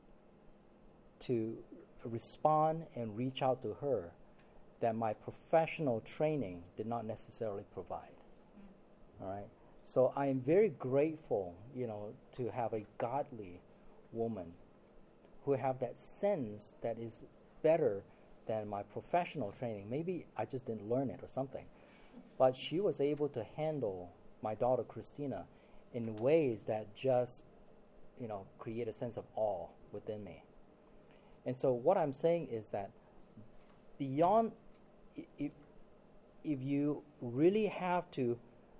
to respond and reach out to her that my professional training did not necessarily provide. All right. So I am very grateful, you know, to have a godly woman who have that sense that is better than my professional training. Maybe I just didn't learn it or something. But she was able to handle my daughter Christina in ways that just, you know, create a sense of awe within me. And so what I'm saying is that beyond, if you really have to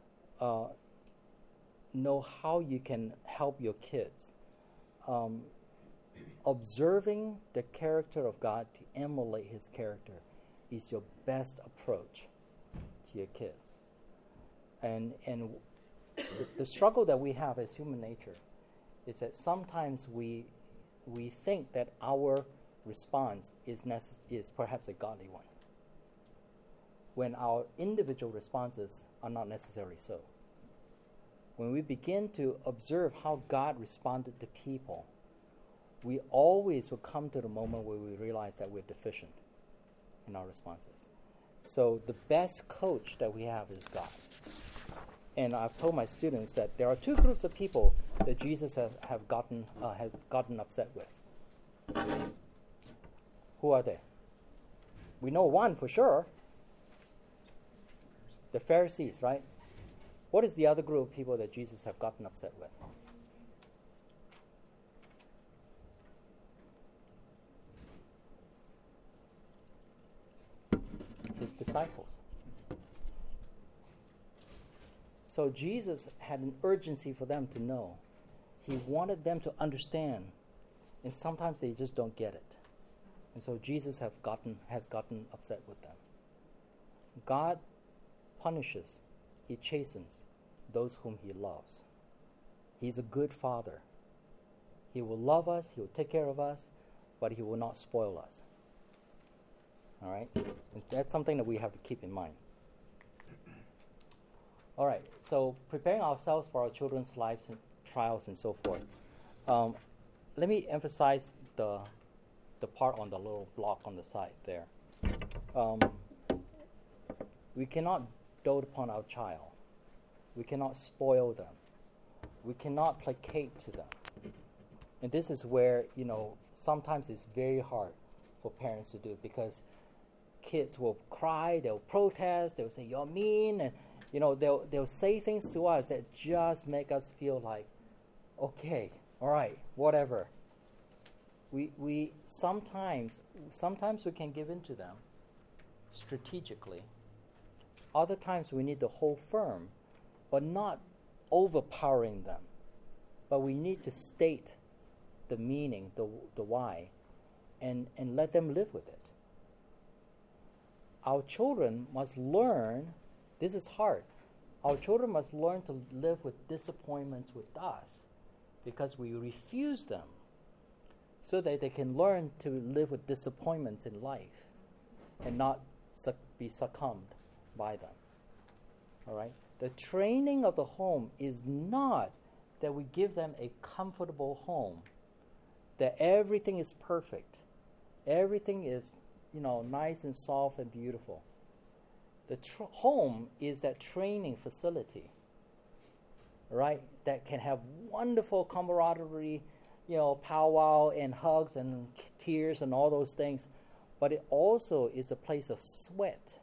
know how you can help your kids, observing the character of God to emulate his character is your best approach to your kids. And the struggle that we have as human nature is that sometimes we think that our response is perhaps a godly one, when our individual responses are not necessarily so. When we begin to observe how God responded to people, we always will come to the moment where we realize that we're deficient in our responses. So the best coach that we have is God. And I've told my students that there are two groups of people that Jesus has gotten upset with. Who are they? We know one for sure. The Pharisees, right? What is the other group of people that Jesus have gotten upset with? His disciples. So Jesus had an urgency for them to know. He wanted them to understand, and sometimes they just don't get it. And so Jesus has gotten upset with them. God punishes, he chastens those whom he loves. He's a good father. He will love us, he will take care of us, but he will not spoil us. All right? And that's something that we have to keep in mind. All right, so preparing ourselves for our children's lives and trials and so forth. Let me emphasize the part on the little block on the side there. We cannot dote upon our child. We cannot spoil them. We cannot placate to them. And this is where, sometimes it's very hard for parents to do, because kids will cry, they'll protest, they'll say, "You're mean," and they'll say things to us that just make us feel like, okay, all right, whatever. We sometimes we can give in to them strategically. Other times we need to hold firm, but not overpowering them. But we need to state the meaning, the why, and let them live with it. Our children must learn. This is hard. Our children must learn to live with disappointments with us, because we refuse them, so that they can learn to live with disappointments in life and not be succumbed by them. All right? The training of the home is not that we give them a comfortable home, that everything is perfect, everything is, nice and soft and beautiful. The home is that training facility, right? That can have wonderful camaraderie, powwow and hugs and tears and all those things. But it also is a place of sweat,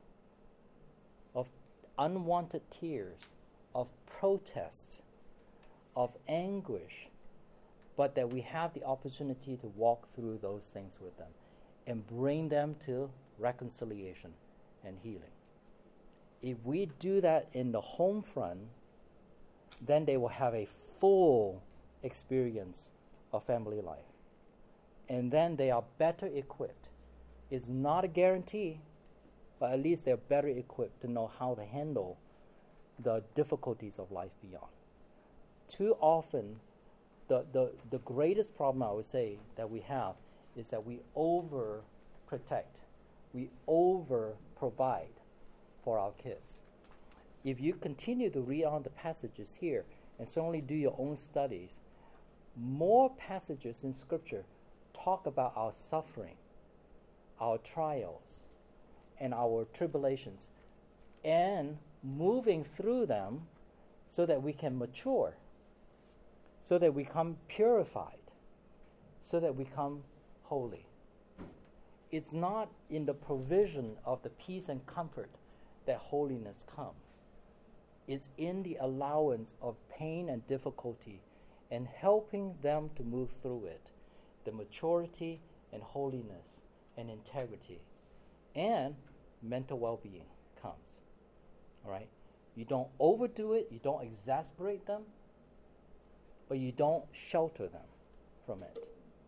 of unwanted tears, of protest, of anguish. But that we have the opportunity to walk through those things with them and bring them to reconciliation and healing. If we do that in the home front, then they will have a full experience of family life. And then they are better equipped. It's not a guarantee, but at least they're better equipped to know how to handle the difficulties of life beyond. Too often, the greatest problem, I would say, that we have is that we overprotect, we over-provide for our kids. If you continue to read on the passages here and certainly do your own studies, more passages in Scripture talk about our suffering, our trials, and our tribulations, and moving through them so that we can mature, so that we become purified, so that we become holy. It's not in the provision of the peace and comfort that holiness comes. It's in the allowance of pain and difficulty and helping them to move through it, the maturity and holiness and integrity and mental well-being comes. All right? You don't overdo it, you don't exasperate them, but you don't shelter them from it.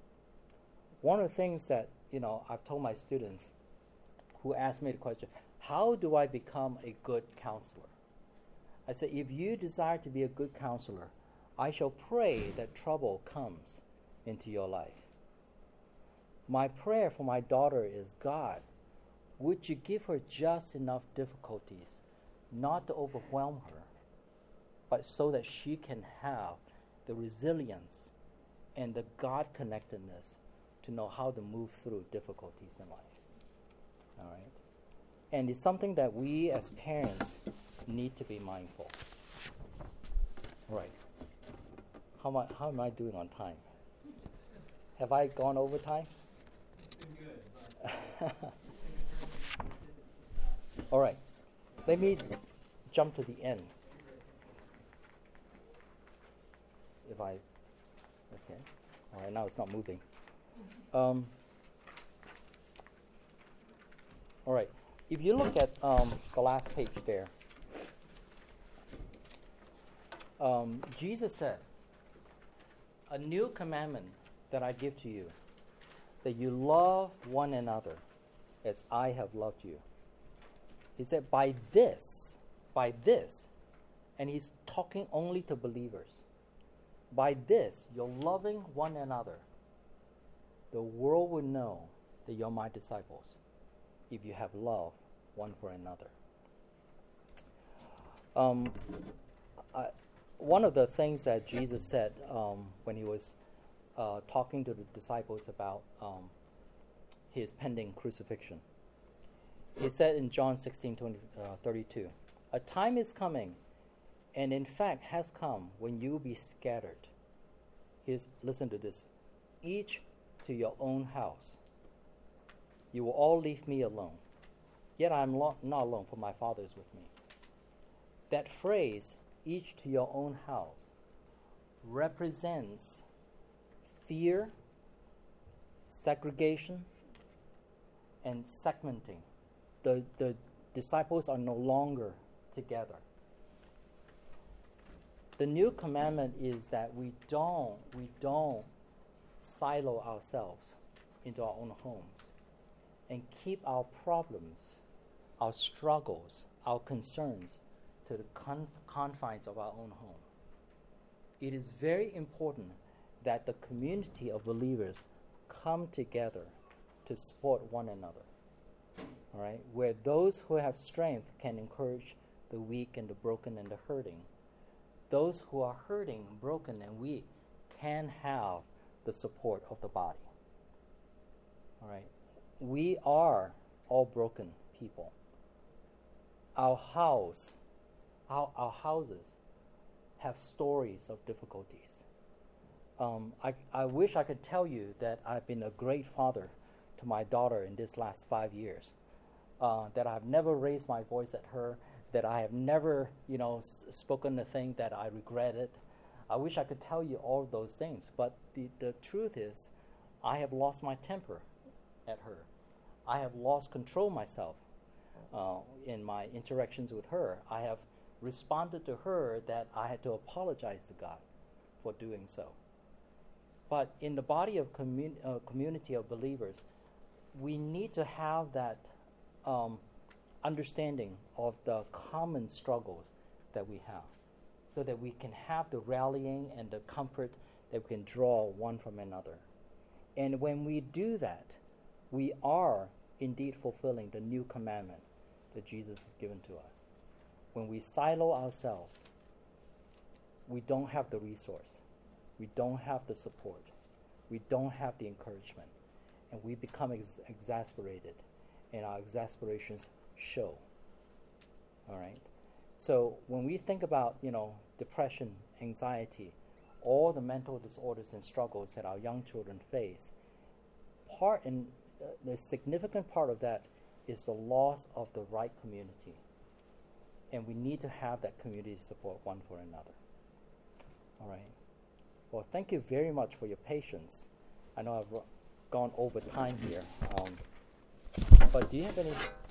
One of the things that, I've told my students who ask me the question, how do I become a good counselor? I said, if you desire to be a good counselor, I shall pray that trouble comes into your life. My prayer for my daughter is, God, would you give her just enough difficulties not to overwhelm her, but so that she can have the resilience and the God-connectedness to know how to move through difficulties in life. All right? And it's something that we as parents need to be mindful. All right. How am I doing on time? Have I gone over time? It's been good. All right. Let me jump to the end. Okay. All right, now it's not moving. All right. If you look at the last page there, Jesus says, a new commandment that I give to you, that you love one another as I have loved you. He said, by this, and he's talking only to believers. By this, you're loving one another. The world will know that you're my disciples if you have love one for another. One of the things that Jesus said when he was talking to the disciples about his pending crucifixion, he said in John 16:32, a time is coming, and in fact has come, when you will be scattered. Listen to this. Each to your own house. You will all leave me alone. Yet I am not alone, for my Father is with me. That phrase, each to your own house, represents fear, segregation, and segmenting. The disciples are no longer together. The new commandment is that we don't silo ourselves into our own homes and keep our problems, our struggles, our concerns to the confines of our own home. It is very important that the community of believers come together to support one another. All right, where those who have strength can encourage the weak and the broken and the hurting. Those who are hurting, broken, and weak can have the support of the body. All right, we are all broken people. Our houses have stories of difficulties. I wish I could tell you that I've been a great father to my daughter in this last 5 years. That I've never raised my voice at her, that I have never, spoken a thing that I regretted. I wish I could tell you all of those things, but the truth is, I have lost my temper at her. I have lost control myself in my interactions with her. I have responded to her that I had to apologize to God for doing so. But in the body of community of believers, we need to have that understanding of the common struggles that we have, so that we can have the rallying and the comfort that we can draw one from another. And when we do that, we are indeed fulfilling the new commandment that Jesus has given to us. When we silo ourselves, we don't have the resource, we don't have the support, we don't have the encouragement, and we become exasperated, and our exasperations show. All right? So when we think about, depression, anxiety, all the mental disorders and struggles that our young children face, the significant part of that is the loss of the right community. And we need to have that community support one for another. All right. Well, thank you very much for your patience. I know I've gone over time here. But do you have any,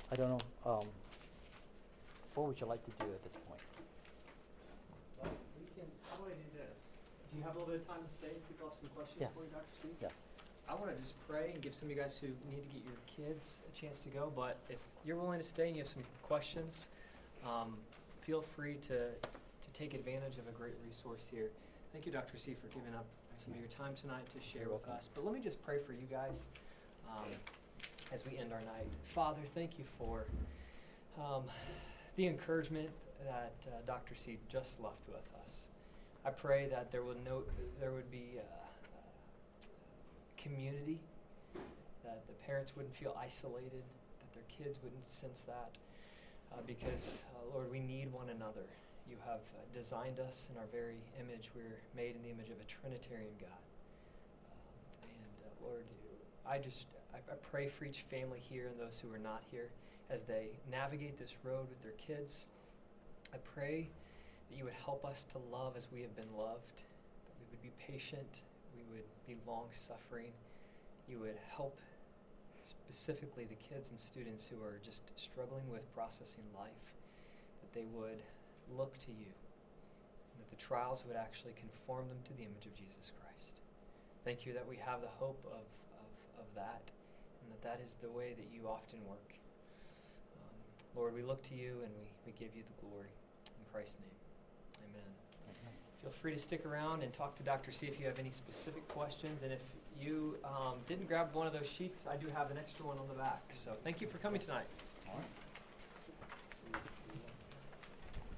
what would you like to do at this point? Well, how about I do this? Do you have a little bit of time to stay? People have some questions for you, Dr. C? Yes. I want to just pray and give some of you guys who need to get your kids a chance to go, but if you're willing to stay and you have some questions, feel free to take advantage of a great resource here. Thank you, Dr. C, for giving up some of your time tonight to share You're with welcome. us. But let me just pray for you guys as we end our night. Father, thank you for the encouragement that Dr. C just left with us. I pray that there would be community, that the parents wouldn't feel isolated, that their kids wouldn't sense that, because, Lord, we need one another. You have designed us in our very image. We're made in the image of a Trinitarian God. Lord, I pray for each family here and those who are not here as they navigate this road with their kids. I pray that you would help us to love as we have been loved, that we would be patient, we would be long-suffering. You would help specifically the kids and students who are just struggling with processing life, that they would look to you, and that the trials would actually conform them to the image of Jesus Christ. Thank you that we have the hope of that, and that is the way that you often work. Lord, we look to you and we give you the glory. In Christ's name, amen. Feel free to stick around and talk to Dr. C if you have any specific questions, and if you didn't grab one of those sheets, I do have an extra one on the back. So thank you for coming tonight. All right.